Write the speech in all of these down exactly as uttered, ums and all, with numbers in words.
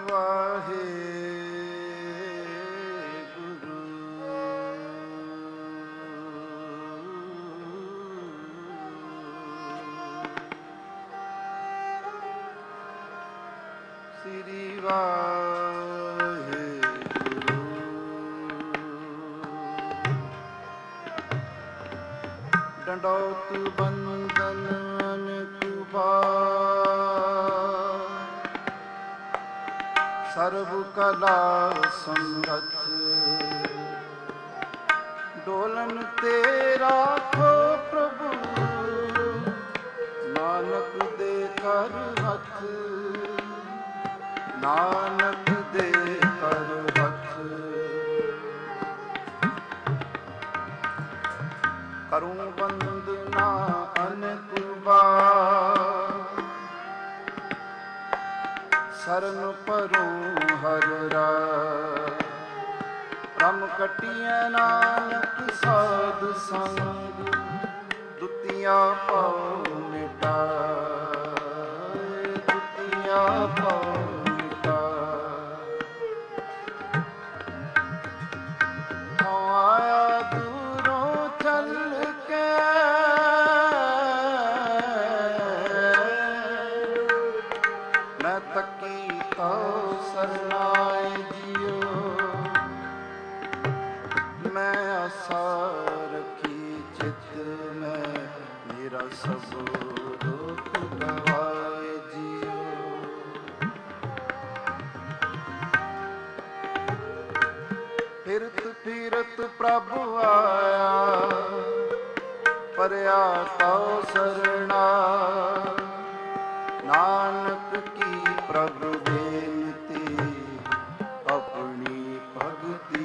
ਡੰਡੌਤ ਬੰਦਨ ਅਨੇਕ ਬਾਰ, ਸਰਬ ਕਲਾ ਸੰਗਤ ਡੋਲਨ ਤੇ ਰਾਖੋ ਪ੍ਰਭੂ, ਨਾਨਕ ਦੇ ਕਰ ਹੱਥ, ਨਾਨਕ ਦੇ ਕਰ ਹੱਥ। ਕਰੂੰ ਬੰਦਨਾ ਅਨੇਕ ਬਾਰ, ਸਰਨ ਪਰੂੰ ਹਰ ਰਾਹ, ਰਮ ਕਟੀਐ ਨਾਨਕ ਸਾਧ ਸੰਗ, ਦੁਤੀਆਂ ਪਾਉ ਮਿਟਾਏ, ਦੁਤੀਆਂ ਪਾਉ ਪ੍ਰਭ ਆਇਆ, ਪਰਿਆ ਤਉ ਸਰਣਾ, ਨਾਨਕ ਕੀ ਪ੍ਰਭ ਬੇਨਤੀ, ਆਪਣੀ ਭਗਤੀ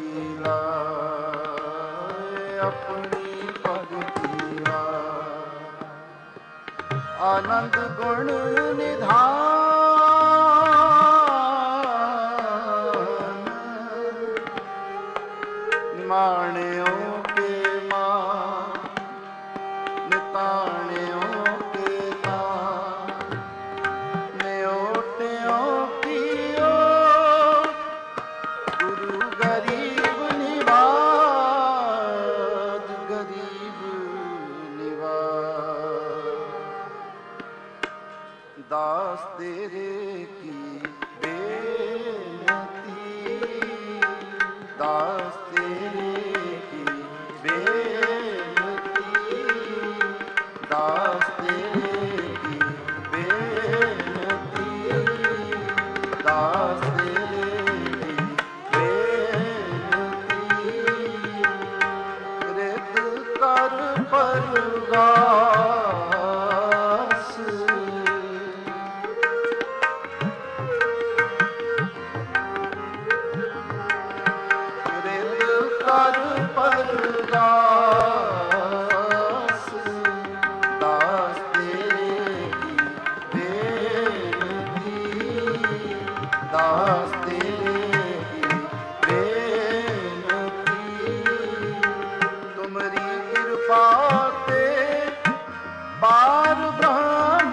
ਲਾਏ, ਆਪਣੀ ਭਗਤੀ ਲਾਏ। ਆਨੰਦ ਗੁਣ ਨਿਧਾਨ, ਮਾਣਿਓ ਕੇ ਮਾਨ, ਨਿਤਾਣਿਓ ਕੇ ਤਾਨ, ਨਿਓਟਿਓ ਕੀਓ, ਗੁਰੂ ਗਰੀਬ ਨਿਵਾਜ, ਗਰੀਬ ਨਿਵਾਜ। ਦਾਸ ਤੇਰੇ ਕੀ ਬੇਨਤੀ, ਦਾਸ ਦਾਸ ਤੇਰੇ ਕੀ ਬੇਨਤੀ, ਦਾਸ ਤੇਰੇ ਕੀ ਬੇਨਤੀ। ਰਿਤ ਕਰ ਪਰਗਾਸ, ਰਿਤ ਕਰ ਪਰਗਾਸ, ਦਾਸ ਤੇਰੇ ਕੀ ਬੇਨਤੀ। ਤੁਮਰੀ ਕਿਰਪਾ ਤੇ ਪਾਰ ਬ੍ਰਹਮ,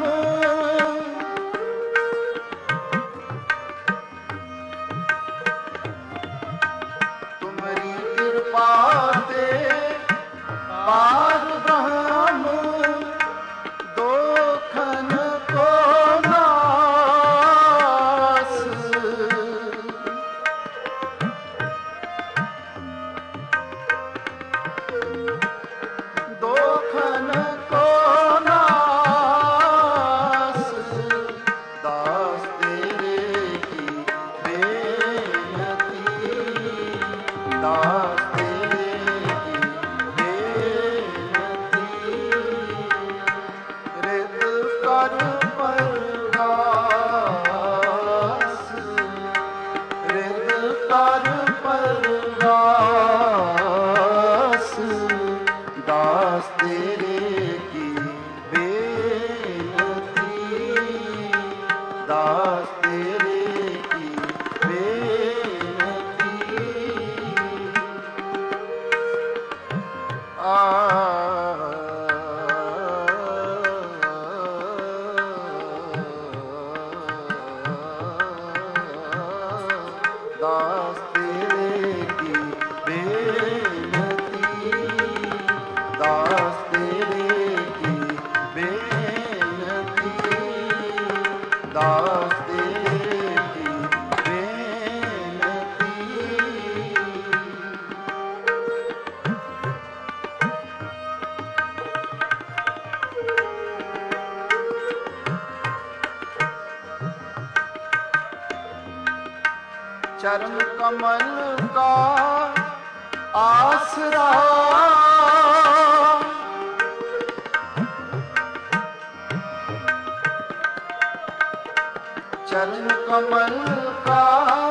ਤੁਮਰੀ ਕਿਰਪਾ ਤੇ ਪਾਰ ਬ੍ਰਹਮ, ਦੋਖਨ ਕੋ ਦੋਖਨ ਕੋ ਨਾਸ, ਦਾਸ ਤੇਰੇ ਕੀ ਬੇਨਤੀ, ਦਾਸ ਤੇਰੇ ਕੀ ਬੇਨਤੀ। ਰਿਤ ਕਰ ਪਰਗਾਸ, ਰਿਤ ਕਰ ਪਰਗਾਸ, ਦਾਸ ਤੇਰੇ ਕੀ ਬੇਨਤੀ, ਦਾਸ ਤੇਰੇ ਕੀ ਬੇਨਤੀ। ਆ दास तेरे की बेनती, दास तेरे की बेनती, दास तेरे की बेनती। चरण कमल का आसरा, चरण कमल का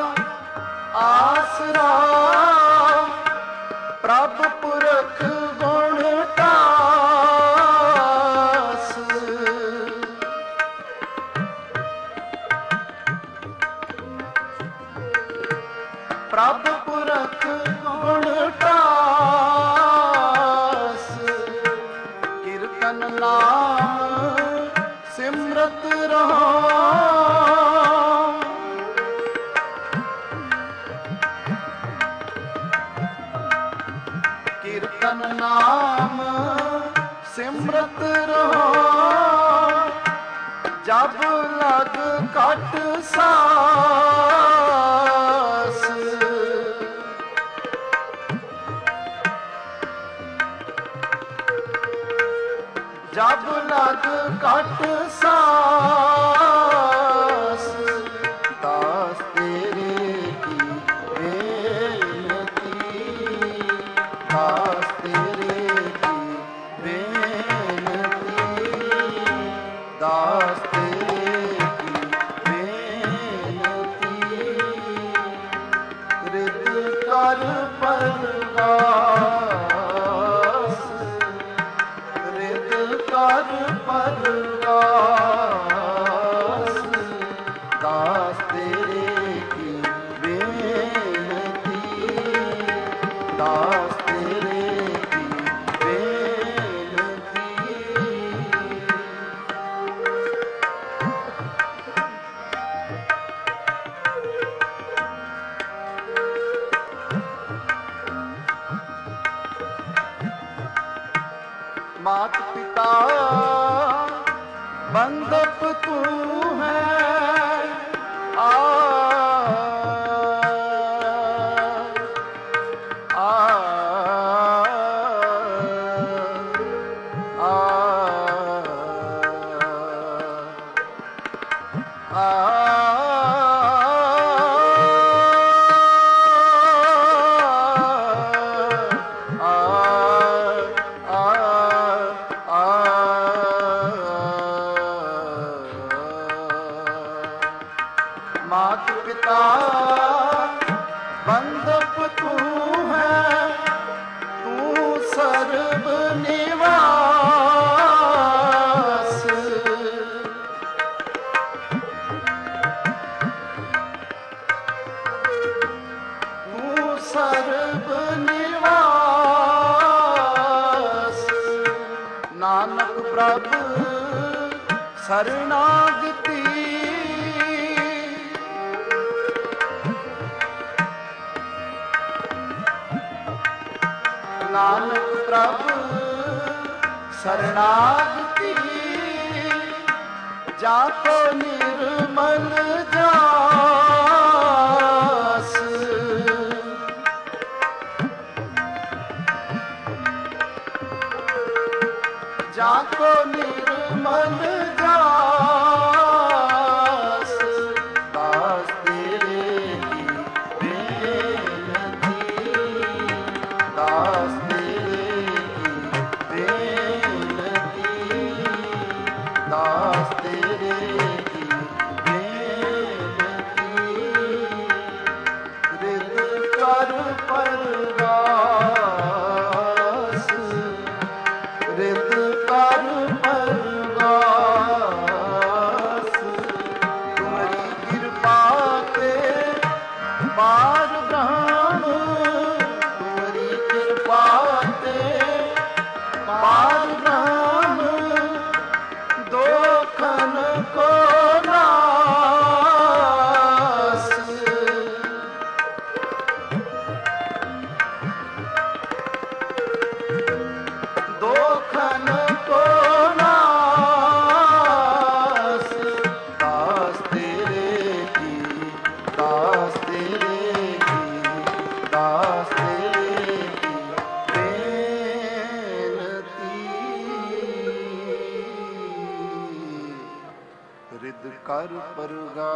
आसरा, प्रभु पुरख गुण टास, प्रभु पुरख गुण टास, कीर्तन नाम सिमरत रहो, कीर्तन नाम सिमरत रहो, जब लग कट सास, जब लग कट सास, दास तेरे की बेनती, दास तेरे की बेनती, दास तेरे की बेनती, रित कर परगास, रित कर परगास, दास तेरे की बेनती, दास तेरे की बेनती। मात पिता बंदप तू है, आ, आ, आ, आ, मात पिता बंदप तू है, तू सर्व निवास, तू सर्व निवास, नानक प्रभु शरणागति, नानक प्रभु शरणागति, जाको निर्मल जास, जाको निर्मल जास, दास तेरे की बेनती, दास तेरे की बेनती, दास तेरे की बेनती, रित कर परगास, रित कर परगास।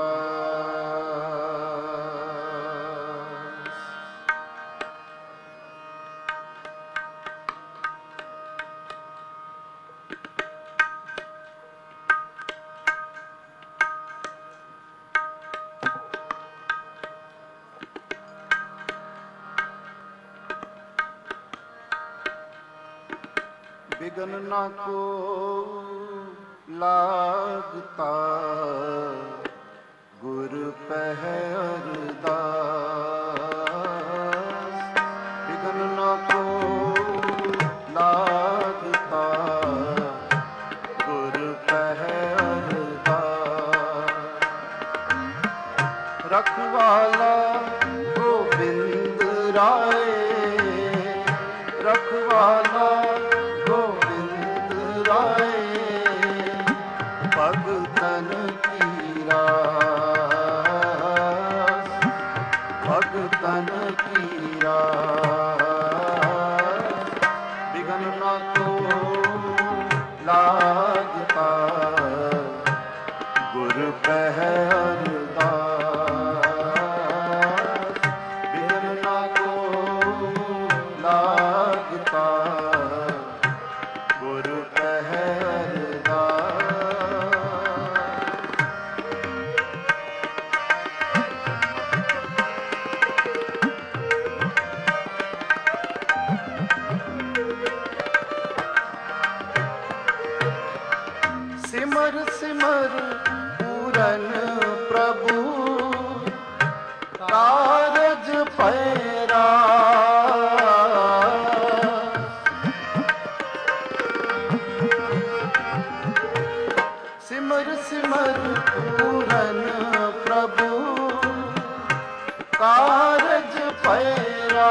बिघन न को लागता गुर पहर दास। बिघन न को लागता गुर पहर दास। रखवाला गोविंद राय, रखवाला भगतन की रास, भगतन की रास। बिघन न को लागता गुर पहर दास। बिघन न को लागता गुर पहर दास। सिमर सिमर पूरन प्रभु कारज पैरा। सिमर सिमर पूरन प्रभु कारज पैरा।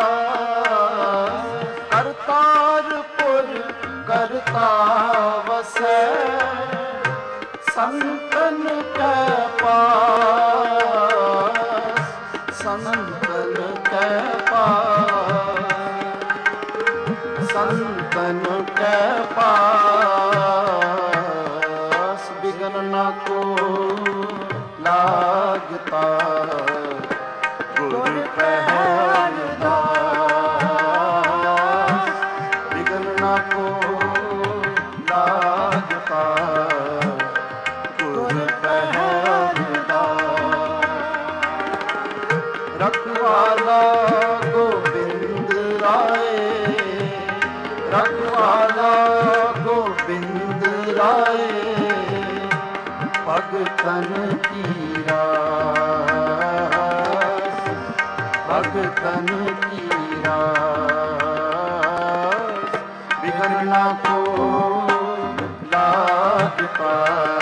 करतारपुर करता वसै संतन के पास, संतन के पास, संतन के पास। बिघन न को लागता गुर पहर दास। बिघन न को लागता गुर पहर दास। रखवाला गोविंद राय, रखवाला गोविंद राय। भगतन की रास, भगतन की रास। बिघन न को लागता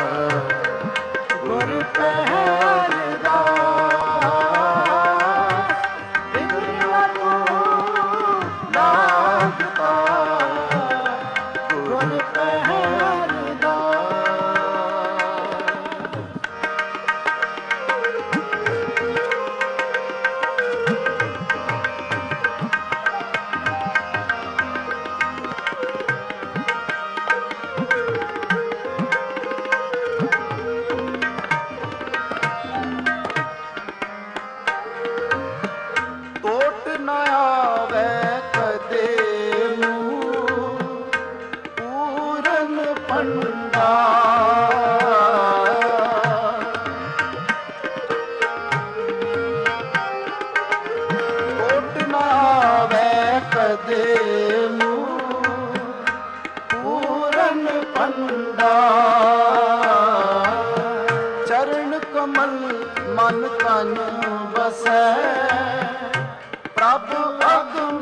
गुर पहर दास। बिघन न को लागता गुर पहर दास। टोट न आवे कदे मूँ पूरन भंडार। टोट न आवे कदे मूँ पूरन भंडार। चरण कमल मन तन बसै प्रभु अगम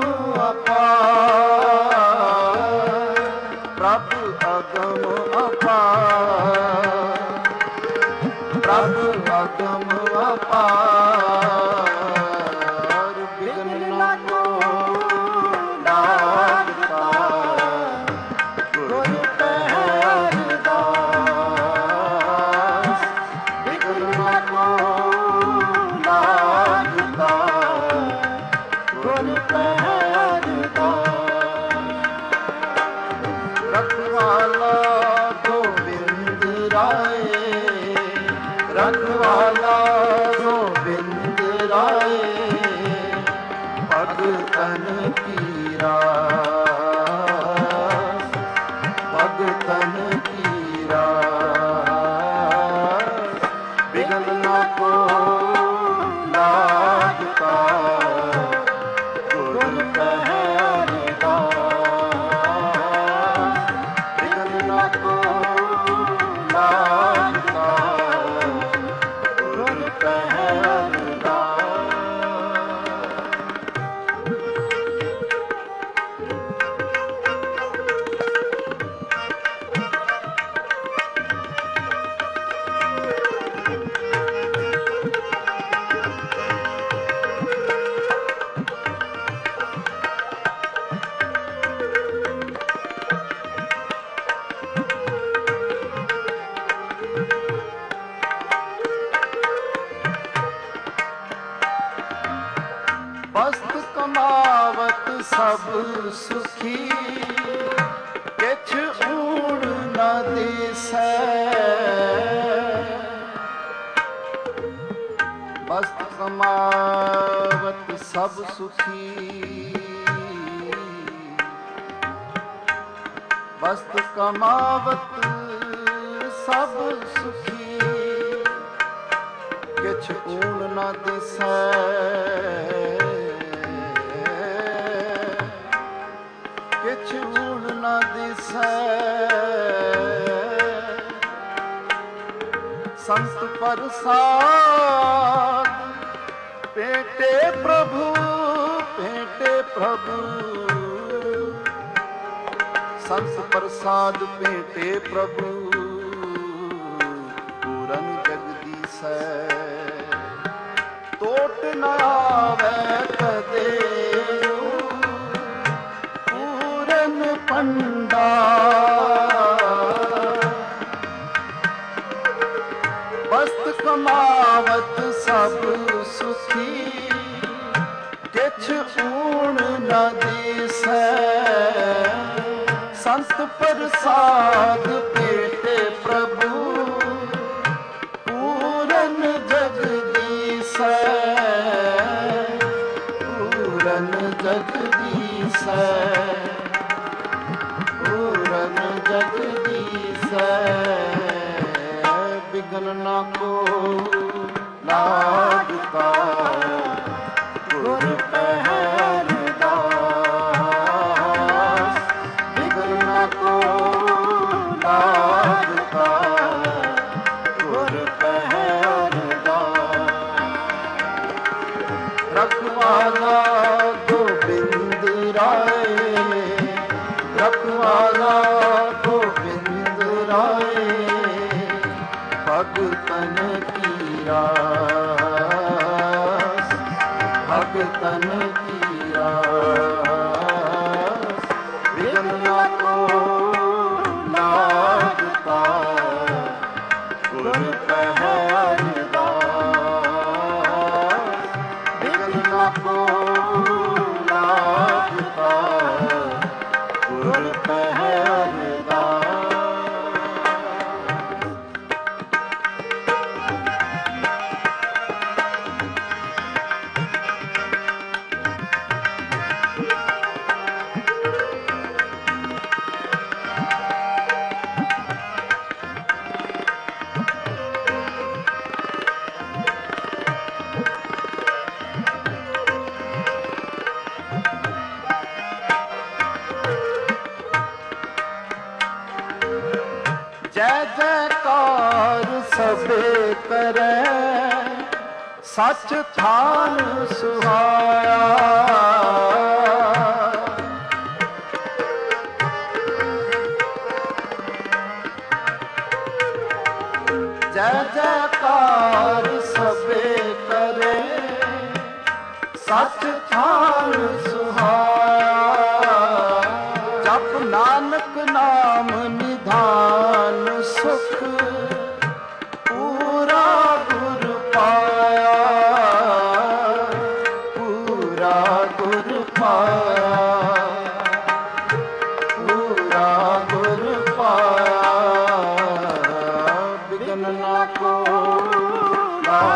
अपार, प्रभु अगम अपार, प्रभु अगम अपार। बिघन न को लागता गुर पहर दास। बिघन न को लागता गुर पहर दास। रखवाला गोविंद राय, रखवाला ਵਾਲਾ ਗੋਬਿੰਦ ਰਾਏ ਭਗਤਨ ਕੀ ਰਾਸ ਭਗਤਨ ਕੀ ਰਾਸ ਬਿਗਨ ਨਾ ਕੋ ਲਾਗਤਾ ਗੁਰ ਪਹਿਰਦਾਸ ਬਿਗਨ ਨਾ ਕੋ ਲਾਗਤਾ ਗੁਰ ਪਹਿਰਦਾਸ। ਬਸਤ ਕਮਾਵਤ ਸਭ ਸੁਖੀ ਕਿਛ ਊੜ ਨ ਦਿਸੈ ਬਸਤ ਕਮਾਵਤ ਸਭ ਸੁਖੀ ਬਸਤ ਕਮਾਵਤ ਸਭ ਸੁਖੀ ਕਿਛ ਊਣ ਨ ਦਿਸੈ ਕਿਛ ਊਣ ਨ ਦਿਸੈ ਸੰਤ ਪ੍ਰਸਾਦ ਭੇਟੇ ਪ੍ਰਭੂ ਭੇਟੇ ਪ੍ਰਭੂ ਸੰਤ ਪ੍ਰਸਾਦ ਭੇਟੇ ਪ੍ਰਭੂ ਪੂਰਨ ਜਗਦੀਸੈ ਟੋਟ ਨ ਆਵੈ ਕਦੇ ਪੂਰਨ ਭੰਡਾਰ ਬਸਤ ਕਮਾਵਤ ਸਭ ਸੁਖੀ ਕਿਛ ਊਣ ਨ ਦਿਸੈ ਸੰਤ ਪ੍ਰਸਾਦ ਭੇਟੇ ਪ੍ਰਭੂ ਪੂਰਨ ਜਗਦੀਸੈ ਪੂਰਨ ਜਗਦੀਸੈ ਪੂਰਨ ਜਗਦੀਸੈ ਬਿਗਨ ਨਾ ਕੋ ਲਾਗਤਾ ਗੁਰ ਪਹਿਰਦਾਸ ਬਿਗਨ ਨਾ ਕੋ ਲਾਗਤਾ ਗੁਰ ਪਹਿਰਦਾਸ। ਰਖਵਾਲਾ ਗੋਬਿੰਦ ਰਾਏ ਰਖਵਾਲਾ ਗੋਬਿੰਦ ਰਾਏ ਭਗਤਨ ਕੀ ਰਾਸ ਭਗਤਨ ਕੀ ਰਾਸ ਬਿਗਨ ਨਾ ਕੋ ਲਾਗਤਾ ਗੁਰ ਪਹਿਰਦਾਸ ਬਿਗਨ ਨਾ ਕੋ ਲਾਗਤਾ ਗੁਰ ਪਹਿਰਦਾਸ। ਜੈ ਜੈਕਾਰ ਸਭੇ ਕਰੈ ਸੱਚ ਥਾਨ ਸੁਹਾਇਆ ਜੈ ਜੈਕਾਰ ਸਭੇ ਕਰੇ ਸੱਚ ਥਾਨ ਸੁਹਾਇਆ ਜਪ ਨਾਨਕ ਨਾਮ ਨਿਧਾਨ ਸੁਖ ਪੂਰਾ ਗੁਰ ਪਾਇਆ ਪੂਰਾ ਗੁਰ ਪਾਇਆ ਪੂਰਾ ਗੁਰ ਪਾਇਆ ਬਿਗਨ ਨਾ ਕੋ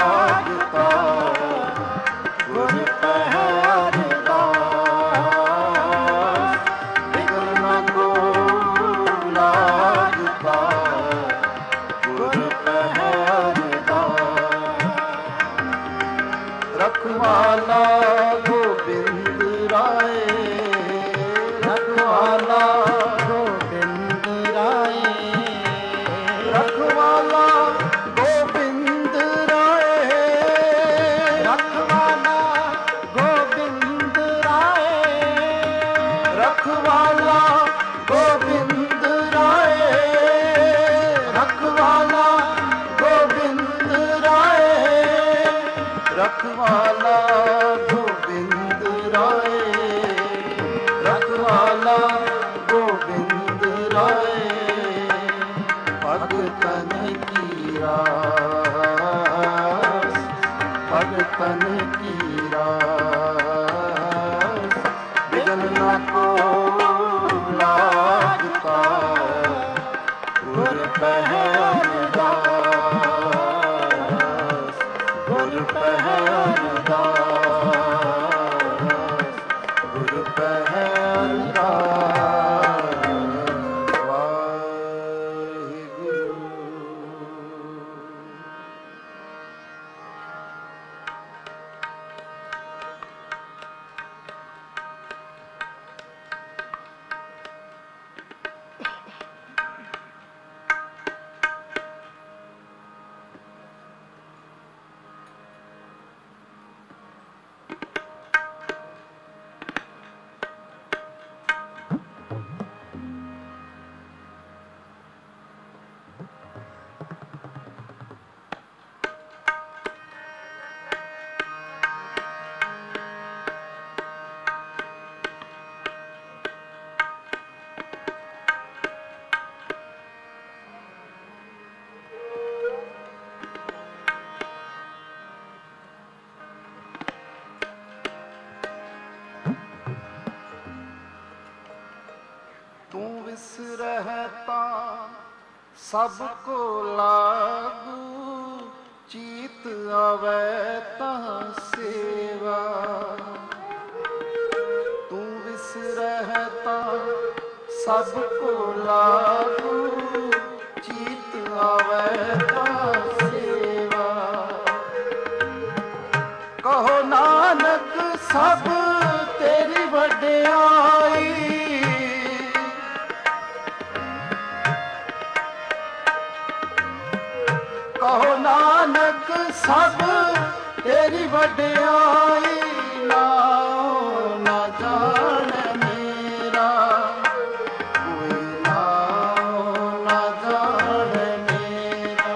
रखवाला गोबिंद राय, रखवाला गोबिंद राय, रखवाला गोबिंद राय, रखवाला गोबिंद राय, रखवाला गोबिंद राय, रखवाला गोबिंद राय, रखवाला गोबिंद राय, रखवाला गोबिंद राय, भगतन की रास, भगतन की रास, बिगन न को लागता गुर पहरदास, गुर पहरदास, गुर पहरदास, वाहिगुरु। तू विसरहता सब को लागू, चीत आवे ता सेवा। तू विसरहता सब को लागू, चीत आवे ता सेवा। कहो नानक सब तेरी वड्याई, कहो नानक सब तेरी वड्याई, नाओ ना जाने मेरा कोई, नाओ ना जाने मेरा।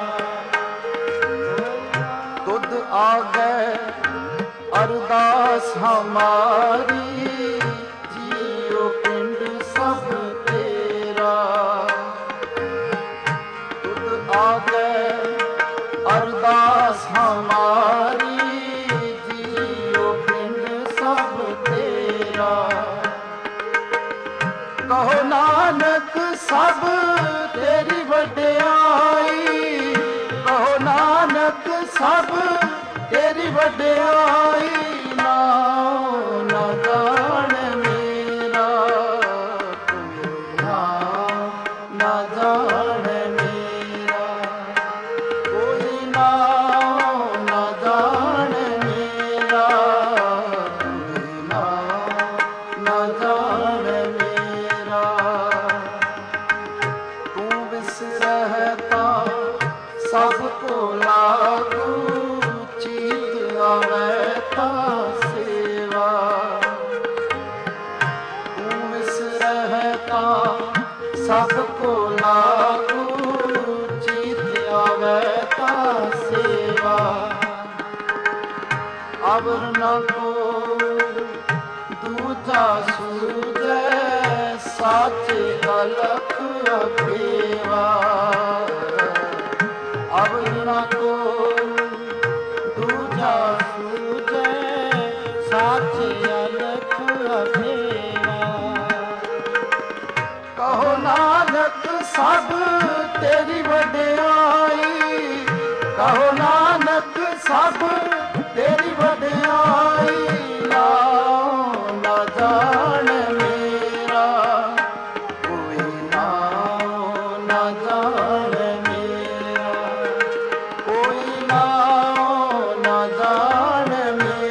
तुध आ गए अरदास हमारी, जियो पिंड सब तेरा। तुध आ गए अरदास हमारी, जियो पिंड सब तेरा। कहो नानक सब तेरी वड्याई, कहो नानक सब तेरी वड्याई, नाओ ना जाने मेरा कोई, नाओ ना जाने मेरा कोई, नाओ ना जाने मेरा कोई, नाओ ना जाने मेरा। तू विसरहता सब को लागू, चीत आवे ता सेवा। तू विसरहता सब को लागू, चीत आवे ता सेवा। अवर न को दूजा सूझे, साचे अलख अकेवा। अवर न को दूजा सूझे, साचे अलख अकेवा। कहो नानक सब तेरी वड्याई, कहो नानक सब तेरी वड्याई, नाओ ना जाने मेरा कोई, नाओ ना जाने मेरा कोई, नाओ ना जाने मेरा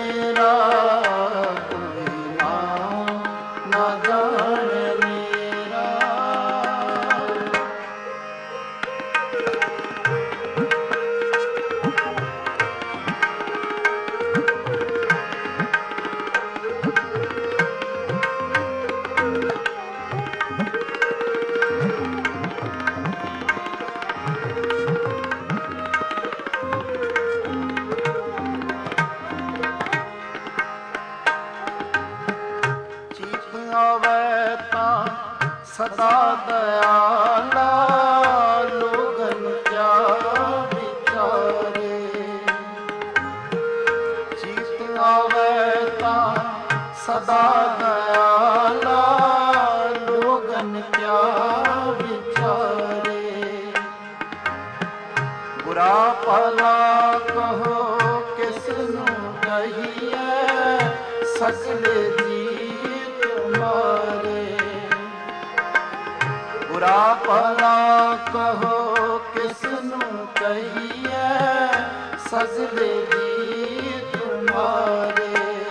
ਆਵੇ ਤਾਂ ਸਦਾ ਦਇਆਲਾ, ਲੋਗਨ ਕਿਆ ਵਿਚਾਰੇ। ਬੁਰਾ ਭਲਾ ਕਹੋ ਕਿਸ ਨੂੰ ਕਹੀਏ, ਸਗਲੇ ਜੀ ਤੁਮਾਰੇ। ਬੁਰਾ ਭਲਾ ਕਹੋ ਕਿਸ ਨੂੰ ਕਹੀਏ, ਸਗਲੇ ਜੀ ਤੁਮਾਰੇ।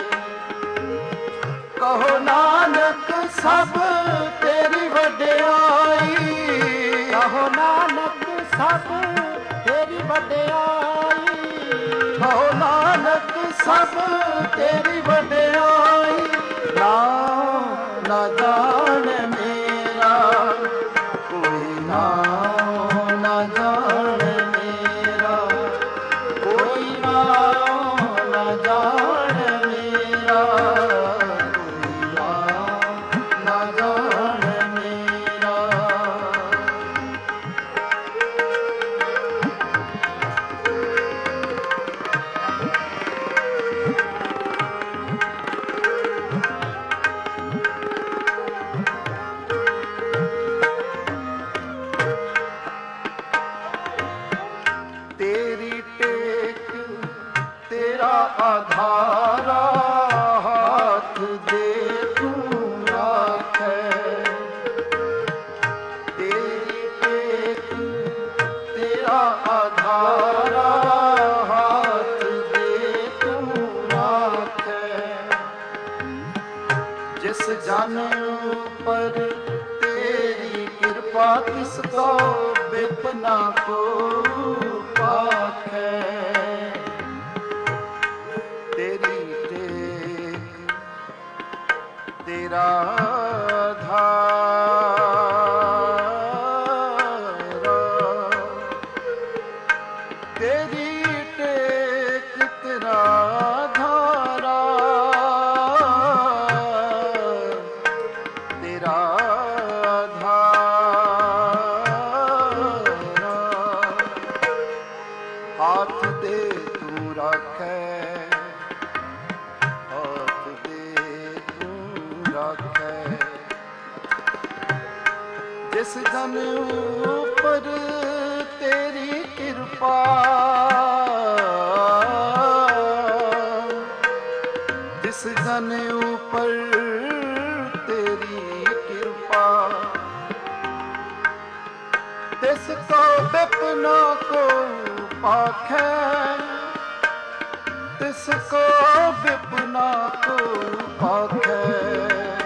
ਕਹੋ ਨਾਨਕ ਸਭ ਤੇਰੀ ਵਡਿਆਈ, ਕਹੋ ਨਾਨਕ ਸਭ ਤੇਰੀ ਵਡਿਆਈ। ਕਹੋ ਨਾਨਕ ਸਭ ਤੇਰੀ ਵਡਿਆਈ। ਨਾਮ ਨਾ ਜਾਣ ਮੇਰਾ ਕੋਈ, ਨਾਮ ਨਾ ਜਾਣ ਮੇਰਾ ਕੋਈ, ਨਾਮ ਨਾ ਜਾਣ ਮੇਰਾ ਕੋਈ, ਨਾਮ ਨਾ ਜਾਣ ਮੇਰਾ। ਤੇਰੀ ਟੇਕ ਤੇਰਾ ਆਧਾਰਾ, ਹਾਥ ਦੇ ਤੂੰ ਰਾਖੈ। ਤੇਰੀ ਟੇਕ ਤੇਰਾ ਆਧਾਰਾ, ਹਾਥ ਦੇ ਤੂੰ ਰਾਖੈ। ਜਿਸ ਜਨ ਉੱਪਰ ਤੇਰੀ ਕਿਰਪਾ, ਤਿਸ ਕੋ ਬਿਪਨਾ ਕੋ ਪਾਖੈ। ਤੇਰੀ ਟੇਕ ਤੇਰਾ ਆਧਾਰਾ, ਤੇਰੀ ਟੇਕ ਤੇਰਾ ਆਧਾਰਾ, ਤੇਰਾ ਹਾਥ ਦੇ ਤੂੰ ਰਾਖੈ, ਹਾਥ ਦੇ ਤੂੰ ਰਾਖੈ। ਜਿਸ ਜਨ ਉੱਪਰ ਤੇਰੀ ਕਿਰਪਾ, ਜਿਸ ਜਨ ਉੱਪਰ ਤੇਰੀ ਕਿਰਪਾ, ਤਿਸ ਕੋ ਬਿਪਨਾ ਕੋ ਪਾਖੈ। ਤਿਸ ਕੋ ਬਿਪਨਾ ਕੋ ਪਾਖੈ।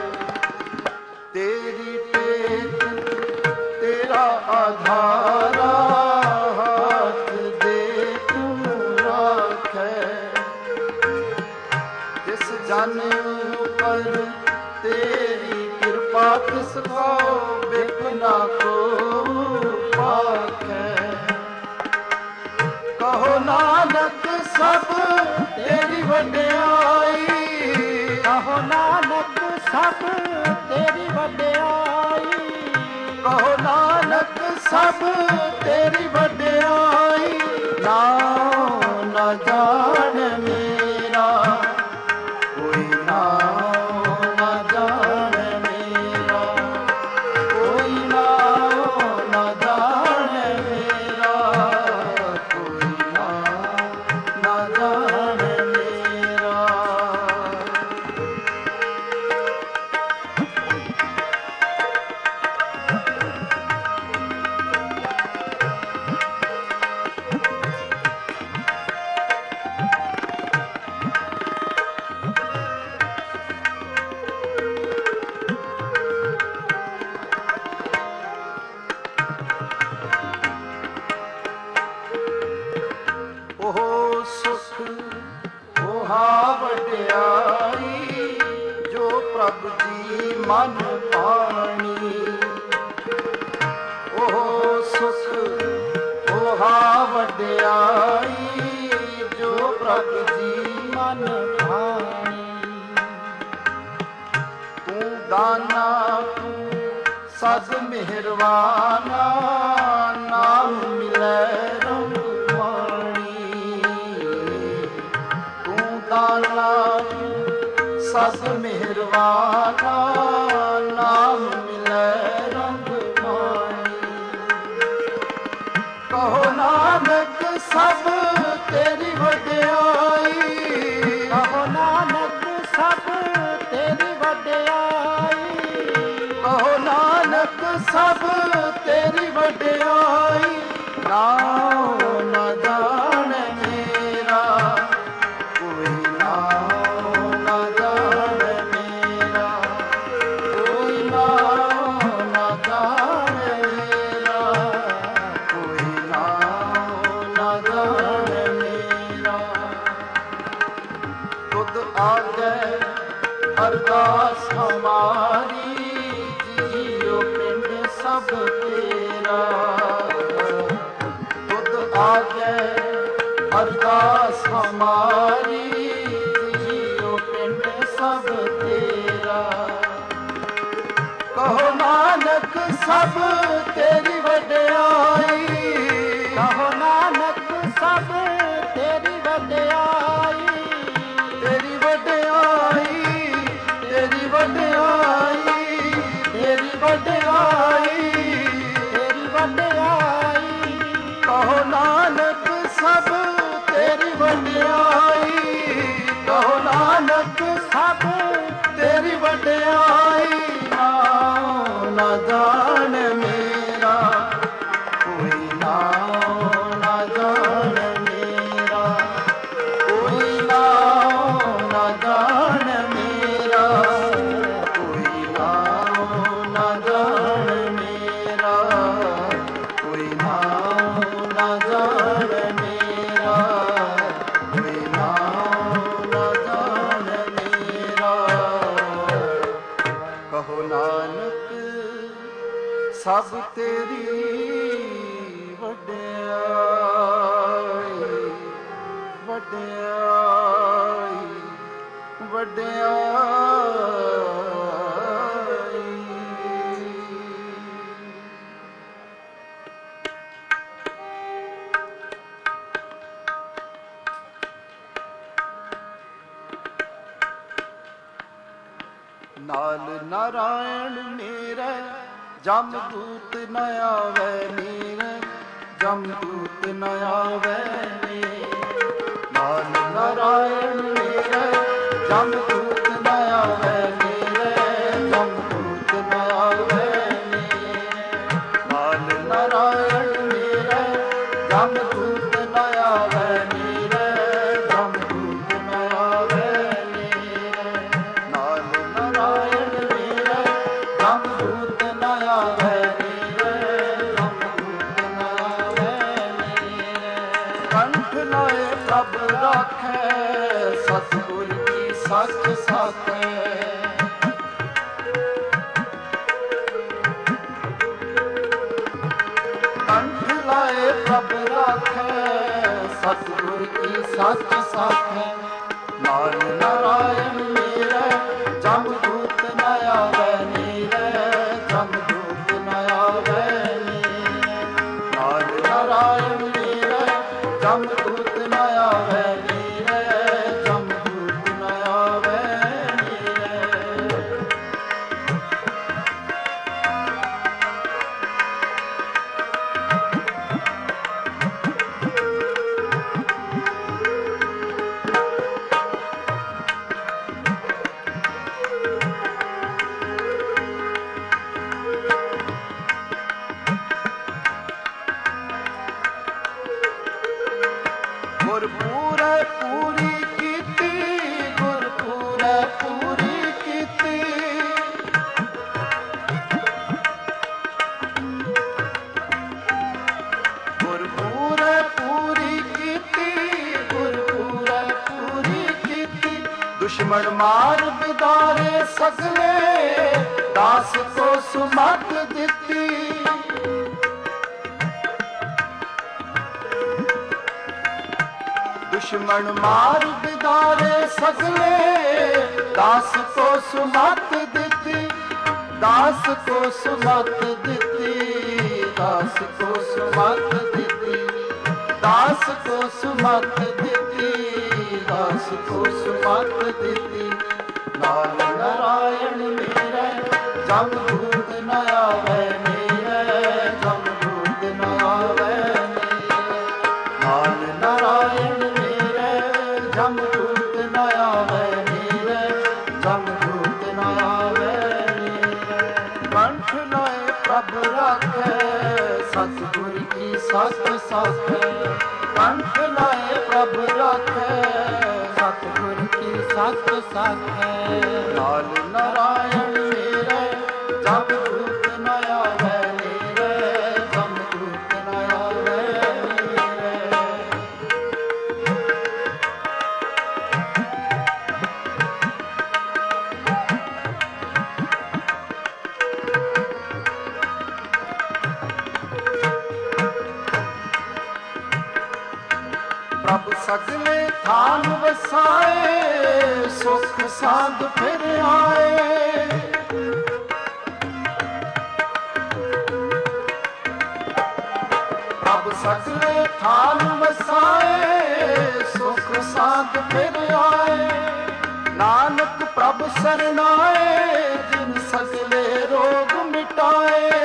ਤੇਰੀ ਟੇਕ ਤੇਰਾ ਆਧਾਰਾ, ਹਾਥ ਦੇ ਤੂੰ ਰਾਖੈ। ਜਿਸ ਜਨ ਉੱਪਰ ਤੇਰੀ ਕਿਰਪਾ, ਤਿਸ ਕੋ ਬਿਪਨਾ ਕੋ ਪਾਖੈ। ਕਹੋ ਨਾਨਕ ਸਭ ਤੇਰੀ ਵਡਿਆਈ, ਕਹੋ ਨਾਨਕ ਸਭ ਤੇਰੀ ਵਡਿਆਈ। ਕਹੋ ਨਾਨਕ ਸਭ ਤੇਰੀ ਵਡਿਆਈ। ਨਾਮ ਨਾ ਜਾਣ ਮੇਰਾ ਕੋਈ, ਨਾਮ ਨਾ ਜਾਣ ਮੇਰਾ ਕੋਈ, ਨਾਮ ਨਾ ਜਾਣ ਮੇਰਾ ਕੋਈ, ਨਾਮ ਨਾ ਜਾਣ ਮੇਰਾ। ਉਹ ਸੁਖ ਉਹਾ ਵਡਿਆਈ, ਜੋ ਪ੍ਰਭ ਜੀ ਮਨ ਪਾਣੀ। ਉਹ ਸੁਖ ਉਹਾ ਵਡਿਆਈ, ਜੋ ਪ੍ਰਭ ਜੀ ਮਨ ਪਾਣੀ। ਤੂੰ ਦਾਨਾ ਤੂੰ ਸਦ ਮਿਹਰਵਾਨਾ, ਨਾਮ ਮਿਲੈ ਰੰਗ ਵਾਣੀ। ਤੂੰ ਦਾਨਾ ਸਦ ਮਿਹਰਵਾਨਾ ਨਾਮ ਮਿਲੈ ਰੰਗ ਮਾਈ। ਕਹੋ ਨਾਨਕ ਸਭ ਤੇਰੀ ਵਡਿਆਈ, ਕਹੋ ਨਾਨਕ ਸਭ ਤੇਰੀ ਵਡਿਆਈ, ਕਹੋ ਨਾਨਕ ਸਭ ਤੇਰੀ ਵਡਿਆਈ। ਨਾਉ ਨਾ ਜਾਣੈ ਮੇਰਾ ਕੋਈ, ਨਾਉ ਨਾ ਜਾਣੈ ਮੇਰਾ ਕੋਈ, ਨਾਉ ਨਾ ਜਾਣੈ ਮੇਰਾ ਕੋਈ, ਨਾਉ ਨਾ ਜਾਣੈ ਮੇਰਾ। ਤੁਧ ਆਗੈ ਅਰਦਾਸ ਹਮਾਰੀ, ਜੀਉ ਪਿੰਡ ਸਭ ਤੇਰਾ। ਤੁਧ ਆਗੈ ਅਰਦਾਸ ਹਮਾਰੀ, ਜੀਉ ਪਿੰਡ ਸਭ ਤੇਰਾ। ਕਹੋ ਨਾਨਕ ਸਭ ਤੇਰੀ ਵਡਿਆਈ, ਕਹੋ ਨਾਨਕ ਸਭ ਤੇਰੀ ਵਡਿਆਈ, ਤੇਰੀ ਵਡਿਆਈ, ਤੇਰੀ ਵਡਿਆਈ, ਤੇਰੀ ਵਡਿਆਈ, ਤੇਰੀ ਵਡਿਆਈ। ਕਹੋ ਨਾਨਕ ਸਭ ਤੇਰੀ ਵਡਿਆਈ, ਕਹੋ ਨਾਨਕ ਸਭ ਤੇਰੀ ਵਡਿਆਈ। ਨਾਉ ਨਾ ਜਾਣੈ ਮੇਰਾ ਕੋਈ, ਨਾਉ ਨਾ ਜਾਣੈ ਮੇਰਾ ਕੋਈ, ਨਾਉ ਨਾ ਜਾਣੈ ਮੇਰਾ ਕੋਈ, ਨਾਉ ਨਾ ਜਾਣੈ ਮੇਰਾ ਕੋਈ, ਨਾਉ ਨਾ ਜਾਣੈ ਮੇਰਾ ਕੋਈ, ਨਾਉ ਨਾ ਜਾਣੈ ਮੇਰਾ। ਕਹੋ ਨਾਨਕ ਸਭ ਤੇਰੀ ਵਡਿਆਈ, ਵਡਿਆਈ, ਵਡਿਆਈ। ਨਾਲ ਨਾਰਾਇਣ ਮੇਰੇ ਜਮ ਦੂਤ ਨ ਆਵੈ ਨੀਰ, ਜਮ ਦੂਤ ਨ ਆਵੈ ਨੀਰ। ਨਾਲ ਨਾਰਾਇਣ ਮੇਰੇ ਜਮ ਦੂਤ ਨ ਆਵੈ ਨੀਰ, ਜਮ ਦੂਤ ਨ ਆਵੈ ਨੀਰ। ਨਾਲ ਨਾਰਾਇਣ ਮੇਰੇ ਜਮ ਦੂਤ ਨ ਆਵੈ ਨੀਰ, ਜਮ ਦੂਤ ਨ ਆਵੈ ਨੀਰ। ਨਾਲ ਨਾਰਾਇਣ ਮੇਰੇ ਜਮ ਦੂਤ ਨ ਆਵੈ ਨੀਰ, ਜਮ ਦੂਤ ਨ ਆਵੈ ਨੀਰ। ਕੰਠ ਲਾਏ ਪ੍ਰਭ ਰਾਖੈ, ਸਤਿਗੁਰ ਕੀ ਸੱਚ ਸਾਖੈ। ਕੰਠ ਲਾਏ ਪ੍ਰਭ ਰਾਖੈ, ਸਤਿਗੁਰ ਕੀ ਸੱਚ ਸਾਖੈ। ਨਾਲ ਨਾਰਾਇਣ ਮੇਰੇ ਜਮ ਦੂਤ ਨ ਆਵੈ ਨੀਰ, ਜਮ ਦੂਤ ਨ ਆਵੈ ਨੀਰ। ਨਾਲ ਨਾਰਾਇਣ ਮੇਰੇ ਜਮ ਦੂਤ ਨ ਆਵੈ ਨੀਰ, ਜਮ ਦੂਤ ਨ ਆਵੈ ਨੀਰ। ਗੁਰਪੂਰੈ ਪੂਰੀ ਕੀਤੀ, ਗੁਰਪੂਰੈ ਪੂਰੀ ਕੀਤੀ। ਗੁਰਪੂਰੈ ਪੂਰੀ ਕੀਤੀ, ਗੁਰਪੂਰੈ ਪੂਰੀ ਕੀਤੀ। ਦੁਸ਼ਮਣ ਮਾਰ ਬਿਦਾਰੇ ਸਗਲੇ, ਦਾਸ ਕੋ ਸੁਮਤ ਦਿੱਤੀ। ਦੁਸ਼ਮਣ ਮਾਰ ਬਿਦਾਰੇ ਸਗਲੇ, ਦਾਸ ਕੋ ਸੁਮਤ ਦਿੱਤੀ। ਦਾਸ ਕੋ ਸੁਮਤ ਦਿੱਤੀ, ਦਾਸ ਕੋ ਸੁਮਤ ਦਿੱਤੀ। ਦਾਸ ਕੋ ਸੁਮਤ ਦਿੱਤੀ, ਦਾਸ दास को सुमत दिती। नाल नारायण मेरे जमदूत न आवे मेरे, जमदूत न आवे मेरे। नाल नारायण मेरे जमदूत न आवे मेरे, जमदूत न आवे मेरे। कंठ लाए प्रभ राखे सतगुर की सत साखे। कंठ लाए प्रभ राखे सतगुर की सत साखे। नाल नारायण मेरे जमदूत न आवे मेरे, जमदूत न आवे मेरे। प्रभ सगले थान वसाए सुख साध फिर आए। प्रभ सगले थान वसाए सुख साध फिर आए। नानक प्रभ सरनाए जिन सगले रोग मिटाए।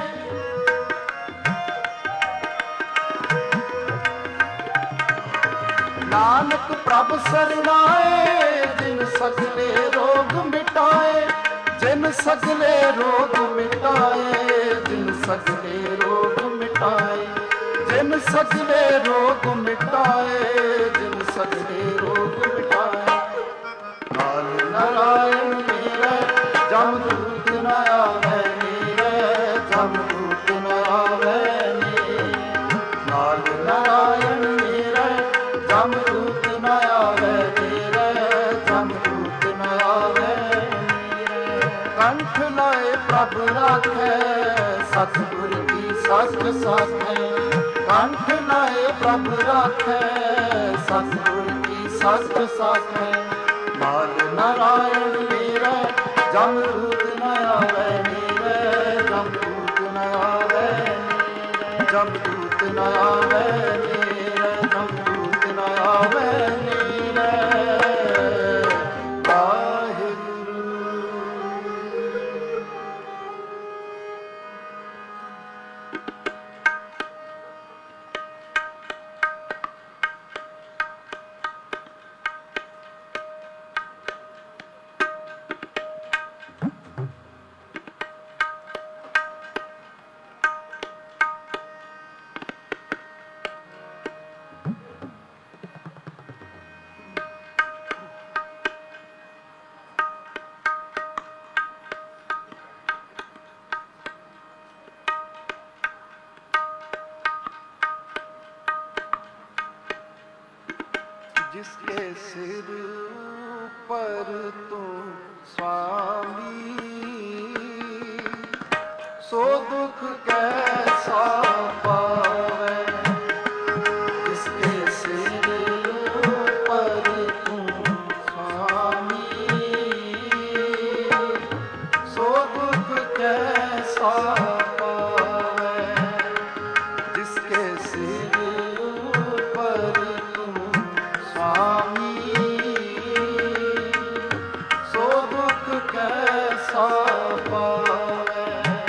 नानक प्रभ सरनाए जिन सगले रोग मिटाए। जिन सगले रोग मिटाए, जिन सगले रोग मिटाए। जिन सगले रोग मिटाए, जिन सगले रोग मिटाए। नाल नारायण मेरे जमदूत न आवे मेरे, जमदूत न आवे मेरे। नाल नारायण मेरे जमदूत न आवे मेरे, जमदूत न आवे मेरे। कंठ लाए प्रभ राखे सतगुर की सत साखे। कंठ लाए प्रभ राखे सतगुर की सत साखे। नाल नारायण मेरे जमदूत न आवे मेरे, जमदूत न आवे मेरे। जमदूत न आवे मेरे, जमदूत न आवे मेरे। वाहिगुरू। जिसके सिर पर तू स्वामी, सो दुख कैसा पावे। जिसके सिर पर तू स्वामी, सो दुख कैसा पावे। जिसके सिर पर स्वामी, सो दुख कैसा पावे।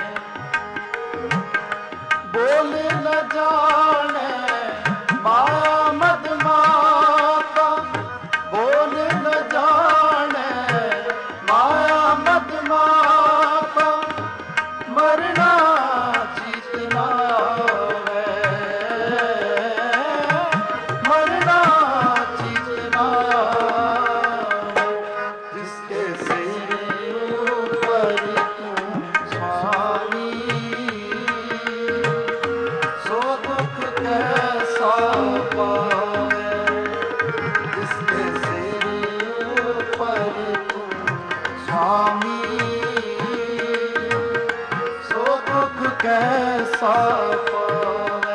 बोल न जाने माया मद माता, बोल न जाने माया मद माता। मरना जीतना आवे, मरना जीतना आवे। जिसके सिर पर तू स्वामी, सो दुख कैसा पावे। जिसके सिर पर तू स्वामी, सो दुख कैसा पावे।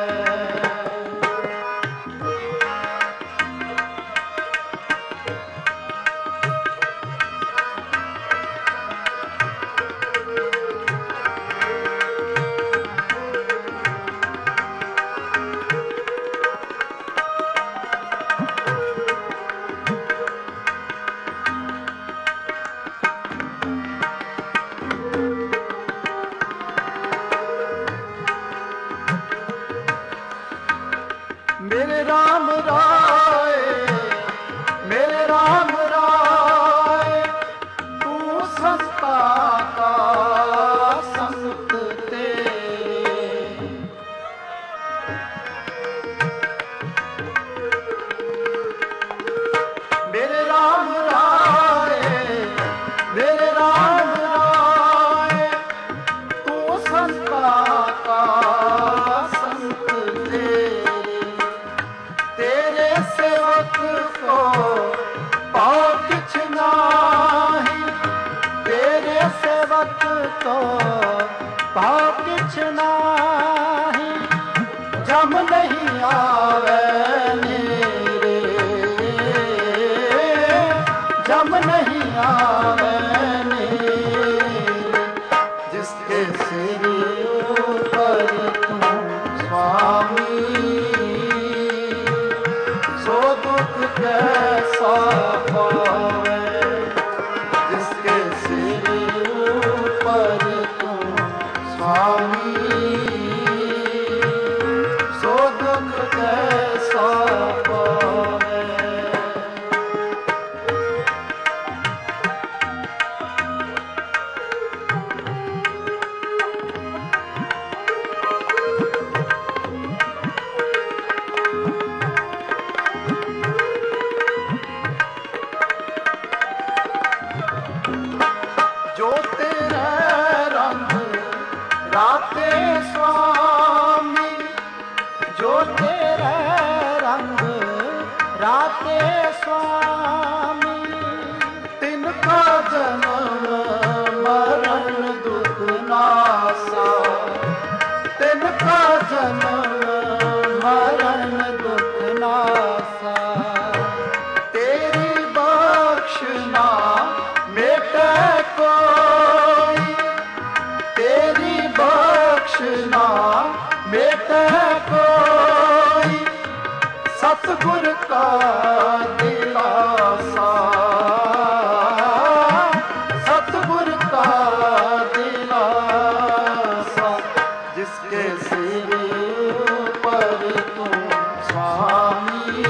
जम नहीं आवे जिसके सिर ऊपर तू स्वामी सो दुख कैसा पावे जिसके सिर ऊपर तू स्वामी सो दुख कैसा पावे। जो तेरे रंग राते स्वामी जो तेरे रंग राते स्वामी तिनका जन्म मरण दुख नासा तिनका जन्म मरण दुख नासा तेरी बख्शना मेटे कोई तेरी बख्शना मेटे कोई सतगुर का दिलासा सतगुर का दिलासा जिसके सिर पर तू स्वामी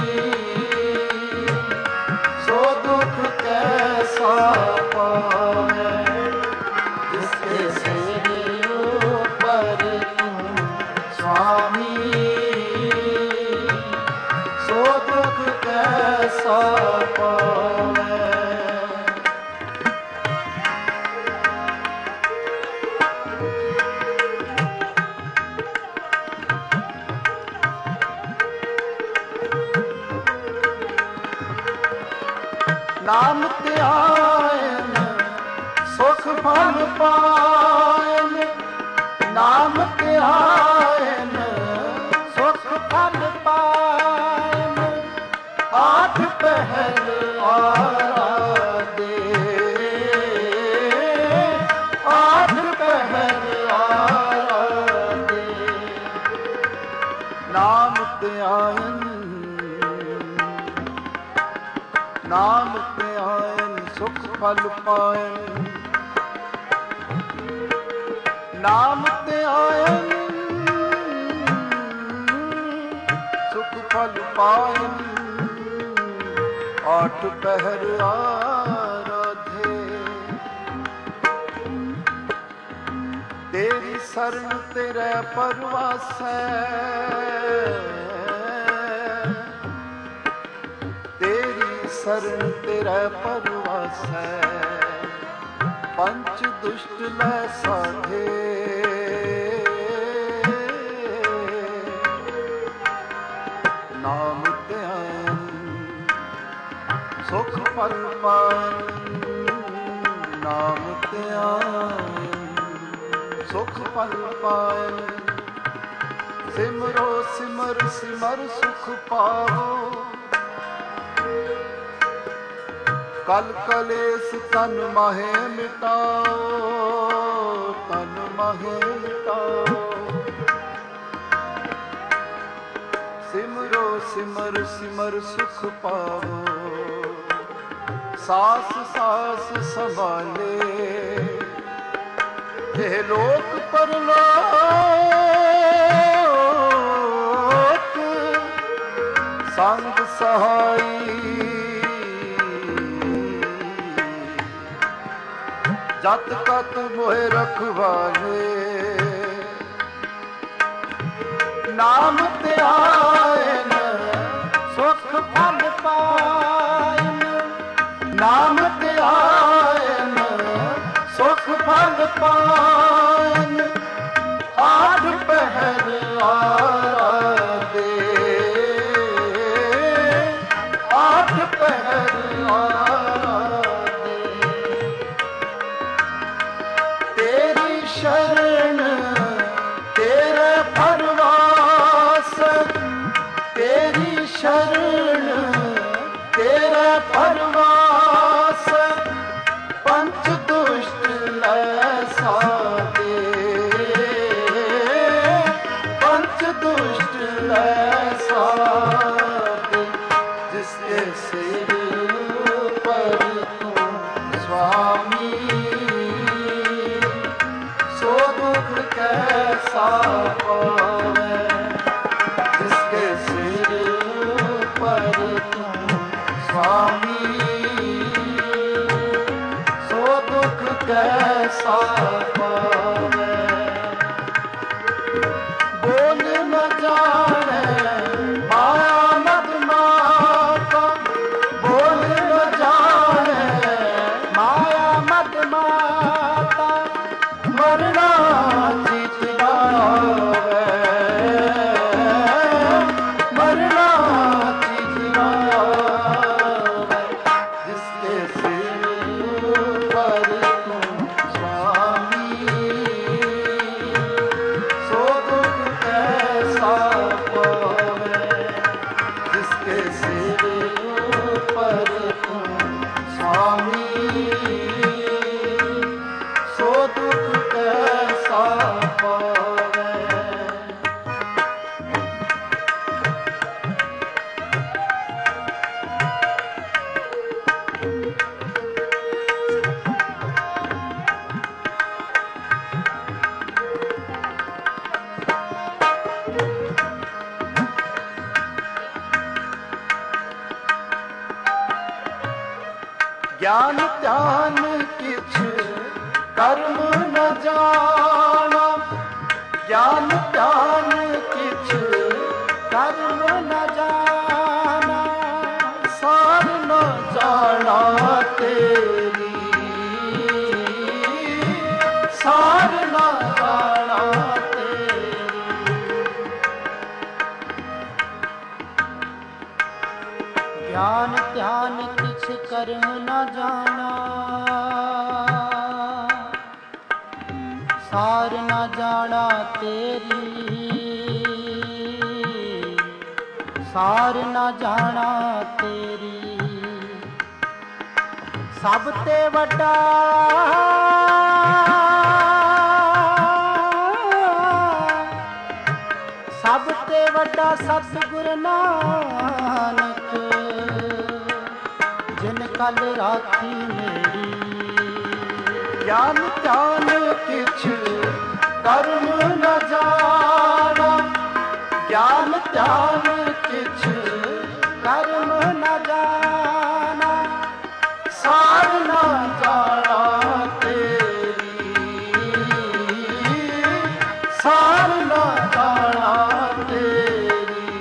सो दुख कैसा पावे जिसके सिर पर तू स्वामी सो दुख कैसा पावे। नाम त्यायन सुख फल पायन नाम त्यायन सुख फल पायन आठ पहर आराधे आठ पहर आराधे नाम त्यायन नाम त्यायन सुख फल पायन नाम त्यायन सुख फल पायन आठ पहर आराधे तेरी शरण तेरे परवासै शरण तेरा परवासै पंच दुष्ट लै साधे नाम ध्यान सुख फल पान नाम ध्यान सुख फल पान सिमरो सिमर सिमर सुख पावो कल कलेस तन माहे मिटाओ तन माहे मिटाओ सिमरो सिमर सिमर सुख पाओ सास सास संभाले हे लोक परलोक संग सहाई जत कत मोहे रखवाले नाम त्यायन सुख फल पायन नाम त्यायन सुख फल पायन आठ पहर आराधे आठ पहर आराधे तेरी शरण तेरे परवास तेरी शरण तेरे परवास कैसा पावे, जिसके सिर पर तुम स्वामी, सो दुख कैसा पावे। बोल न जाने माया मद माता, बोल न जाने माया मद माता, मरना चित गावे, मरना चित गावे, जिसके सिर पर तुम स्वामी, सो दुख कैसा पावे, जिसके सिर पर तुम स्वामी, सो दुख कैसा पावे। ज्ञान ध्यान किछ कर्म न जाना, ज्ञान ध्यान किछ कर्म न जाना, सार न जाना तेरी, सार न जाना तेरी। ज्ञान ध्यान किछ कर्म न जाना, सार न जाना तेरी, सार न जाना तेरी। सब ते वड्डा सब ते वड्डा सतगुर नानक, जिन कल राखी मेरी। ज्ञान ध्यान किछ कर्म न जाना, ज्ञान ध्यान किछ कर्म न जाना, सार न जाना तेरी, सार न जाना तेरी।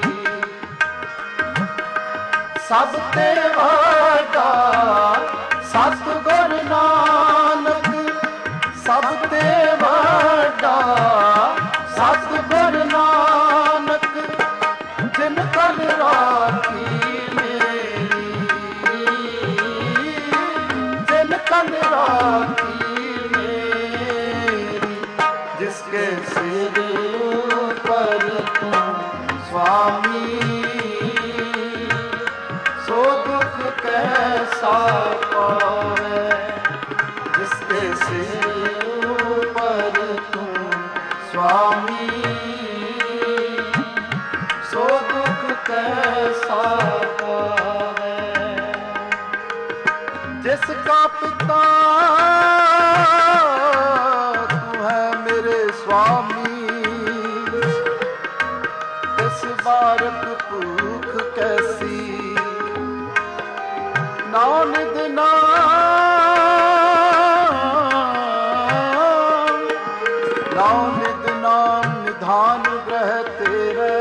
सब ते वादा सतगुर नानक, सब ते वादा सतगुर नानक, जिन कल राखी मेरी, जिन कल राखी मेरी। जिसके सिर पर तुम स्वामी, सो दुख कैसा पावे, जिसके सिर पर तुम स्वामी, सो दुख कैसा पावे। जिसका पिता तू है मेरे स्वामी, इस बारक भूख कैसी, नाम निद नाम, नाम निद नाम निधान ग्रह तेरे,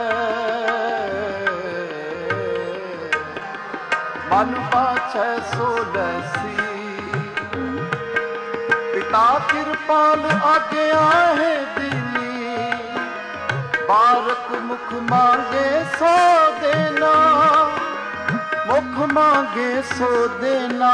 मन पाछै सो लैसी। पिता कृपाल आज्ञा है दीनी, बारक मुख मांगे सो देना, मुख मांगे सो देना,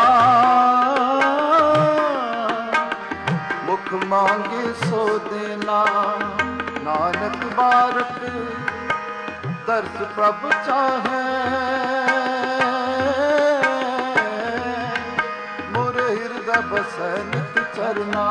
मुख मांगे सो देना। नानक बारक दर्श प्रभ चाहे, मोर हृदय बसै नित चरना।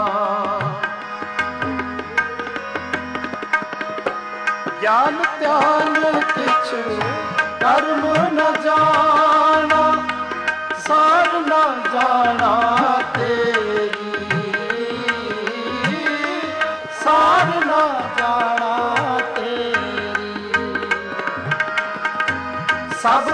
ज्ञान ध्यान किछ कर्म न जाना, सार न जाना तेरी, सार न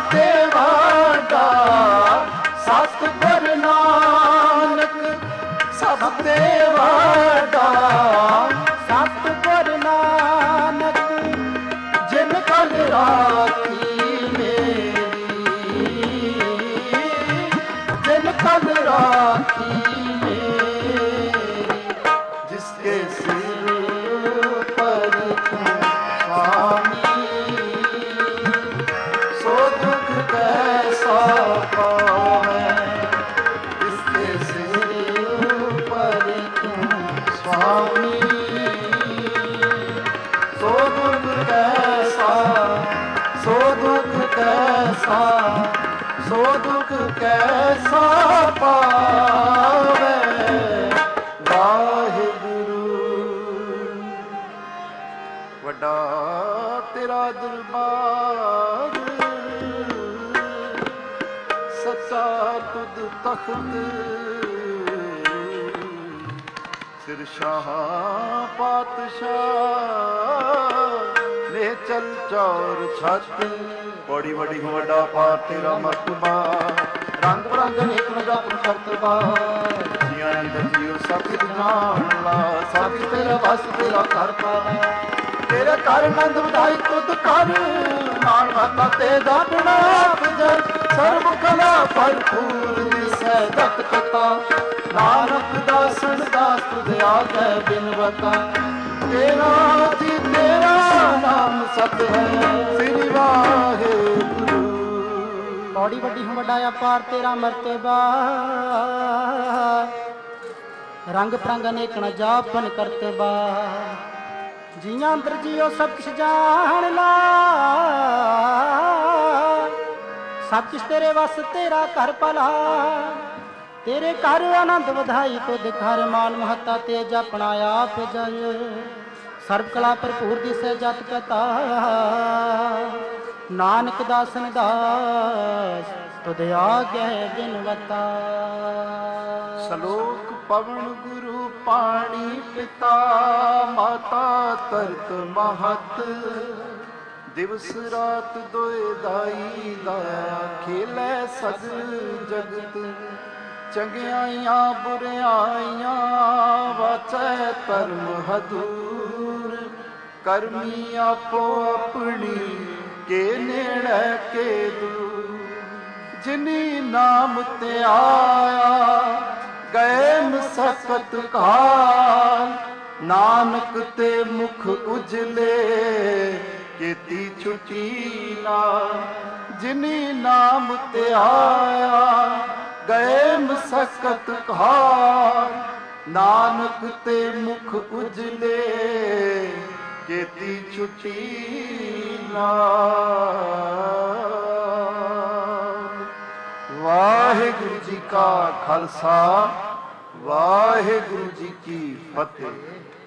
ਤੇ ਵਾਡਾ ਸਤਿਗੁਰ ਨਾਨਕ ਸਭ ਤੇ ਵਾਡਾ ਸਤਿਗੁਰ ਨਾਨਕ ਜਿਨ ਕਲ ਰਾਖੀ ਮੇਰੀ ਜਿਨ ਕਲ ਰਾਖੀ ਮੇਰੀ ਜਿਸਕੇ ਸਿਰ ਪਰ ਤੂੰ स्वामी सो दुख कैसा पावे इसके सिर पर तुम स्वामी सो दुख कैसा सो दुख कैसा सो दुख कैसा पावे ਵੱਡਾ ਤੇਰਾ ਦਰਬਾਰ ਸੱਚਾ ਤੁਧ ਤਖਤ ਸਿਰ ਸ਼ਾਹ ਪਾਤਸ਼ਾਹ ਨੇ ਚਲ ਚੌਰ ਛੱਤ ਬੜੀ ਵੱਡੀ ਵੱਡਾ ਪਾਰ ਤੇਰਾ ਮਰਤਬਾ ਰੰਗ ਬਰੰਗ ਨੇਕ ਨਜਾਤ ਕਰਤਬਾ ਜੀਆਂ ਅੰਦਰ ਜੀਉ ਸਭ ਜਾਣ ਲਾ ਸਭ ਤੇਰਾ ਵਸ ਤੇਰਾ ਕਰ ਪਾਲਾ ਤੇਰੇ ਕਰ ਨੰਦ ਵਧਾਈ ਤੁਧ ਕਰ ਮਾਣ ਮਾਤਾ ਤੇ ਦਾਟਣਾ ਜਨ ਸਰਬ ਕਲਾ ਭਰਪੂਰ ਦਿਸੈ ਦਤ ਕਤਾ ਨਾਨਕ ਦਾਸਨ ਦਾਸ ਤੁਧ ਆਗੈ ਬਿਨਵਤਾ ਤੇਰਾ ਜੀ ਤੇਰਾ ਨਾਮ ਸਤ ਹੈ ਸ੍ਰੀ ਵਾਹਿਗੁਰੂ ਬੜੀ ਵੱਡੀ ਹੂੰ ਵੱਡਾ ਅਪਾਰ ਤੇਰਾ ਮਰਤਬਾ ਰੰਗ ਪ੍ਰੰਗ ਅਨੇਕਣ ਜਾਪਨ ਕਰਤਬਾ ਜੀਆਂ ਅੰਦਰ ਜੀਓ ਸਭ ਕੁਛ ਜਾਣ ਲਾ ਸਭ ਕੁਛ ਤੇਰੇ ਵਸ ਤੇਰਾ ਘਰ ਭਲਾ ਤੇਰੇ ਘਰ ਆਨੰਦ ਵਧਾਈ ਤੁਧ ਘਰ ਮਾਨ ਮਹੱਤਾ ਤੇ ਜਪਣਾ ਆਪ ਜਲ ਸਰਬ ਕਲਾ ਭਰਪੂਰ ਦਿਸੈ ਜਤ ਕਤਾ ਨਾਨਕ ਦਾਸਨ ਦਾਸ ਤੁਧ ਆਗੈ ਬਿਨਵਤਾ ਸ਼ਲੋਕ ਪਵਨ ਗੁਰੂ ਪਾਣੀ ਪਿਤਾ ਮਾਤਾ ਤਰਤ ਮਹਤ ਦਿਵਸ ਰਾਤ ਦੋਏ ਦਾਈ ਦਾਇਆ ਖੇਲੇ ਸਗਲ ਜਗਤ ਚੰਗਿਆਈਆਂ ਬੁਰਿਆਈਆਂ ਵਾਚੈ ਧਰਮ ਹਦੂਰ ਕਰਮੀ ਆਪੋ ਆਪਣੀ ਕੇ ਨੇੜੇ ਕੇ ਦੂਰ ਜਿਨੀ ਨਾਮ ਤੇ ਆਇਆ ਗਏ ਮਸਕਤ ਕਾਲ ਨਾਨਕ ਤੇ ਮੁਖ ਉਜਲੇ ਕੀਤੀ ਛੁਟੀ ਨਾ ਜਿਨੀ ਨਾਮ ਤੇ ਆਇਆ ਗਏ ਮਸਕਤ ਕਾਲ ਨਾਨਕ ਤੇ ਮੁਖ ਉਜਲੇ ਕੀਤੀ ਛੁਟੀ ਨਾ ਵਾਹਿਗੁਰੂ ਜੀ ਕਾ ਖਾਲਸਾ ਵਾਹਿਗੁਰੂ ਜੀ ਕੀ ਫਤਿਹ।